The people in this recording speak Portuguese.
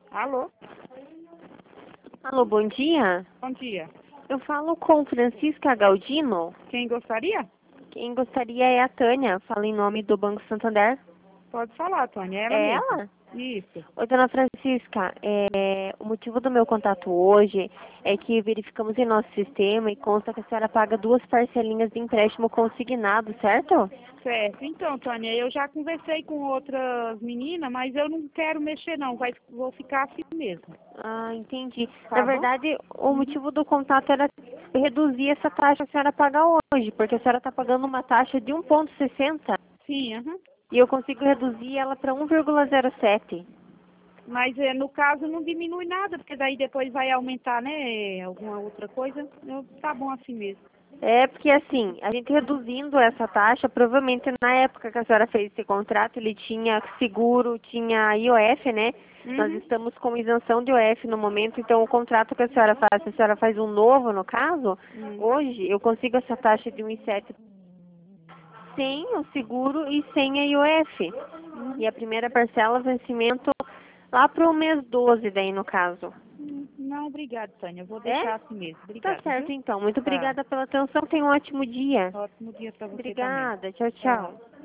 Alô? Alô, bom dia. Bom dia. Eu falo com Francisca Galdino. Quem gostaria? Quem gostaria é a Tânia. Fala em nome do Banco Santander. Pode falar, Tônia, é ela É mesma. ela? Isso. Oi, dona Francisca. O motivo do meu contato hoje é que verificamos em nosso sistema e consta que a senhora paga 2 parcelinhas de empréstimo consignado, certo? Certo. Então, Tônia, eu já conversei com outras meninas, mas eu não quero mexer não, vou ficar assim mesmo. Ah, entendi. Na Tá bom? verdade, o Uhum. motivo do contato era reduzir essa taxa que a senhora paga hoje, porque a senhora está pagando uma taxa de 1,60 Sim, aham. e eu consigo reduzir ela para 1,07. Mas no caso não diminui nada, porque daí depois vai aumentar, né, alguma outra coisa. Tá bom assim mesmo. É porque assim, a gente reduzindo essa taxa, provavelmente na época que a senhora fez esse contrato, ele tinha seguro, tinha IOF, né? Nós Uhum. estamos com isenção de IOF no momento, então o contrato que a senhora faz, se a senhora faz um novo, no caso, Hum. hoje eu consigo essa taxa de 1,7 sem o seguro e sem a IOF. E a primeira parcela, vencimento lá para o mês 12 daí no caso. Não, obrigada, Tânia. Eu vou É? deixar assim mesmo. Tá Obrigada, certo viu? então. Muito Tá. obrigada pela atenção. Tenha um ótimo dia. Ótimo dia para você também. Obrigada. Tchau, Tchau. tchau.